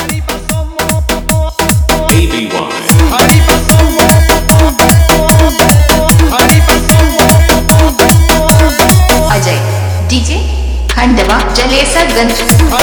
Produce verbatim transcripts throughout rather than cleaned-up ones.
Ajay DJ Khandwa Jalesarganj.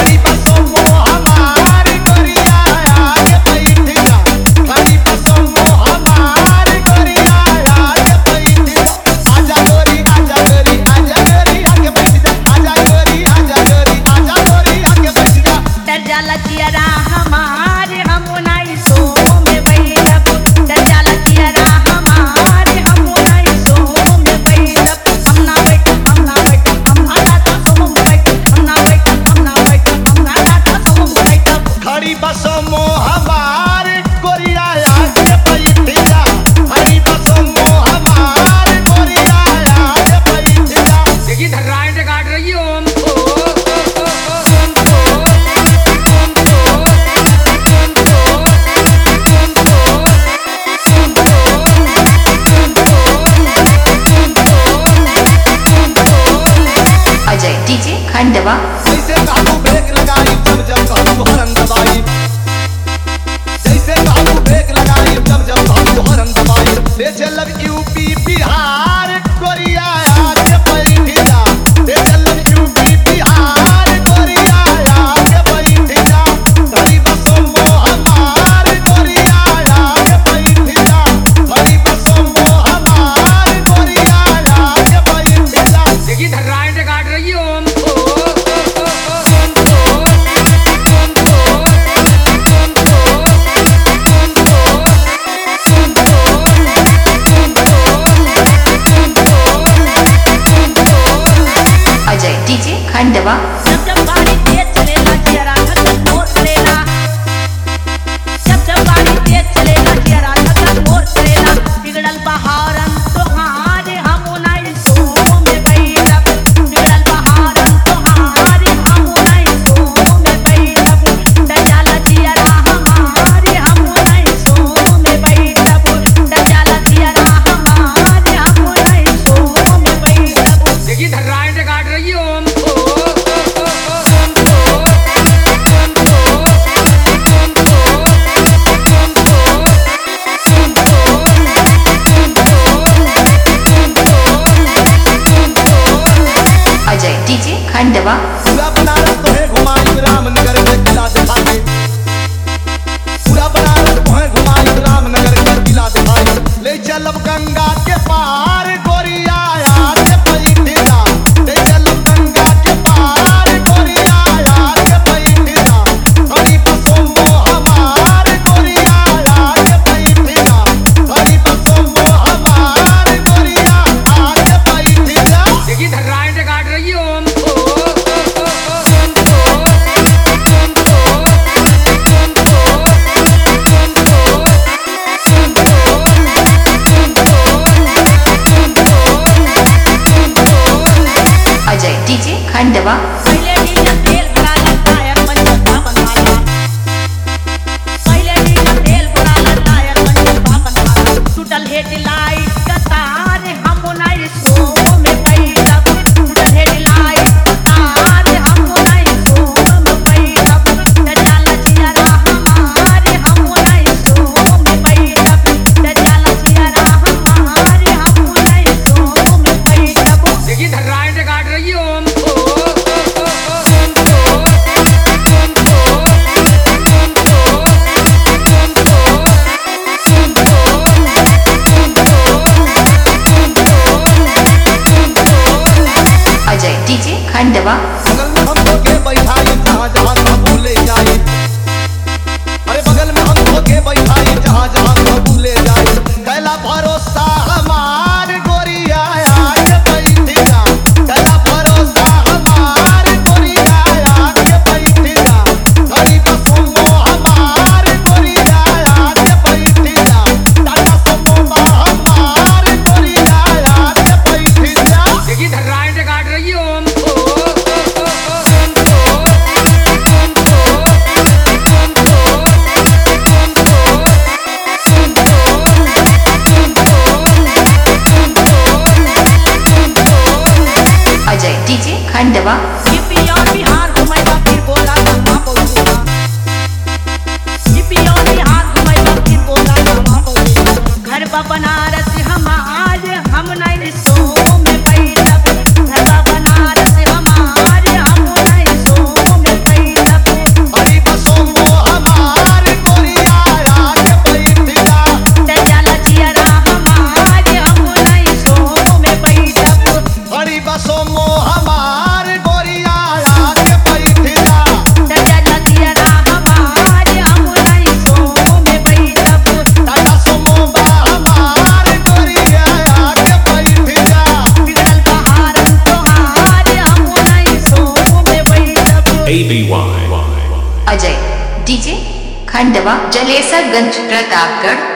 DJ Khandwa जैसे काबू break लगाई जब जब काबू हरन दबाई जैसे काबू ब्रेक लगाई जब जब काबू हरन दबाई ले चल यूपी बिहार कोरिया आके बैठ जा ले चल यूपी बिहार कोरिया आके बैठ जा हरी बसों हमार कोरिया आके बैठ जा हरी बसों हमार कोरिया आके बैठ जा देखी धर्राएं से काट रही हो अजय डीजे खंडवा। जब जब गाड़ी तेज चलेगा चेहरा धक मोर चलेगा जब जब गाड़ी तेज चलेगा चेहरा धक मोर चलेगा बिगड़ल बहारन तोहारे हम नहीं सो में बैठब बिगड़ल बहारन तोहारे हम नहीं सो में बैठब डजाला चेहरा हमारे हम नहीं सो में बैठब डजाला चेहरा हमारे हम नहीं सो में बैठब देखी धर्राएं से काट रही हो अजय डीजे खंडवा। पूरा बनारस तोहे घुमाई रामनगर के किला दिखाई पूरा बनारस तोहे घुमाई रामनगर के किला दिखाई ले चलब गंगा के पार गोरिया आके बैठ जा ले चलब गंगा के पार गोरिया आके बैठ जा हरी बसों हमार गोरिया आके बैठ जा हरी बसों हमार गोरिया आके बैठ जा देखी धर्राएं से काट रही हो अजय डीजे खंडवा। पहले नीला तेल भरा टायर पंचर बनाया पहले नीला तेल भरा टायर पंचर बनाया टूटल हेडलाइट का तार हम नहीं सो में बैठब टूटल हेडलाइट का तार हम नहीं सो में बैठब डजाला चेहरा हमारे हम नहीं सो में बैठब डजाला चेहरा हमारे हम नहीं सो में बैठब देखी धर्राएं से काट रही हो अजय डीजे खंडवा। बगल में हम धोके बैठाई जहाँ जहाँ हम भूले जाए अरे बगल में हम धोके बैठाई जहाँ जहाँ हम भूले जाए कैला भरोसा हमार गोरिया आके बैठ जा कैला भरोसा हमार गोरिया आके बैठ जा हरी बसों हमार गोरिया आके बैठ जा टाटा सुमो हमार गोरिया आके बैठ जा देखी धर्राएं से काट रही हो अजय डीजे खंडवा। यूपी और बिहार घुमाई फिर बोला गंगा पहुंचूंगा सोमो हमार गोरिया आके बैठ जा चल लगियरा हमारे हम नहीं सो में बैठब टाटा सोमो बा हमार गोरिया आके बैठ जा बिगड़ल बहारन तोहार हम नहीं सो में बैठब A B Y. Ajay DJ Khandwa Jalesarganj Pratapgarh